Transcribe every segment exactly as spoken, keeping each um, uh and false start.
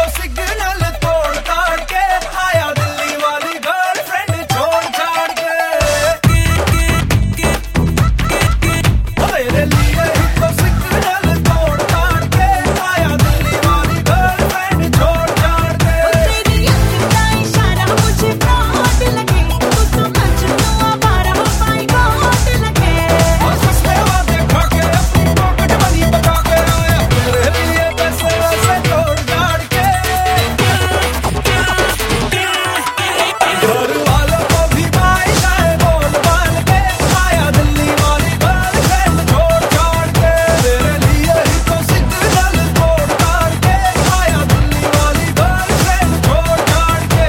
तो सिग्नल तोड़ ताड़ के आया दिल्ली वाली गर्लफ्रेंड छोड़ छाड़ के। तेरे लिए ही तो सिग्नल तोड़ ताड़ के आया दिल्ली वाली गर्लफ्रेंड छोड़ छाड़ के। तेरी आँख का इशारा मुझे फ्रॉड लगे, तू तो मजनू आवारा माय गॉड लगे। और सस्ते वादे खा के अपनी पॉकेट मनी बचा के आया तेरे लिए पैसे वैसे तोड़ ताड़ के। घर वालों को भी बाइश आए बोल बाल के आया दिल्ली वाली गर्लफ्रेंड छोड़ छाड़ के। तेरे लिए ही तो सिग्नल तोड़ ताड़ के आया दिल्ली वाली गर्लफ्रेंड छोड़ छाड़ के।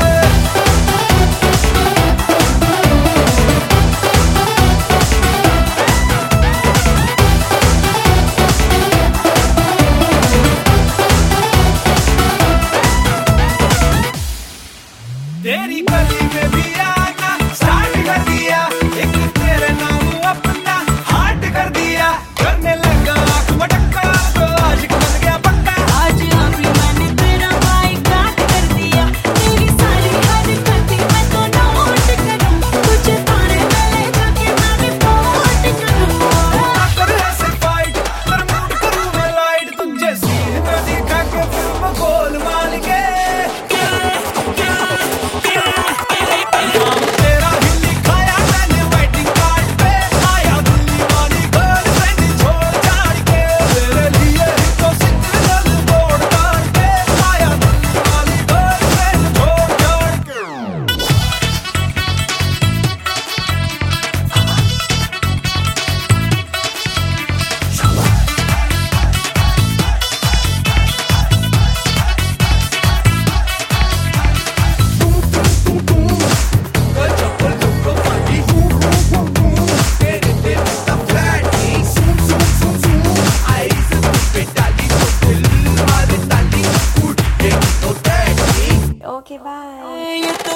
तेरी गली में भी आना स्टार्ट कर दिया, एक तेरे नाम अपना हार्ट कर दिया। करने लगा आँख मटक्का तो आज बन गया पक्का। आज अभी मैंने तेरा बाइकाट कर दिया, तेरी सारी हरकतें मैं तो नोट करूं, तुझे थाने में ले जाके मैं रिपोर्ट करूं। कर ऐसे फाइट पर मूड करूं मैं लाइट, तुझे सीधा दिखा के फिल्म गोलमाल के। नाम तेरा ही लिखाया मैंने वेडिंग कार्ड पे आया दिल्ली वाली गर्लफ्रेंड छोड़ छाड़ के। तेरे लिए ही तो सिग्नल तोड़ ताड़ के आया दिल्ली वाली गर्लफ्रेंड छोड़ छाड़ के। चप्पल चुप्पो पार्टी तेरे तेरे सा फ्लैटी सूम सूम सूम सूम आई से पे डाली तो दिल मारे ताली उठ के तो टैटी। Okay, bye.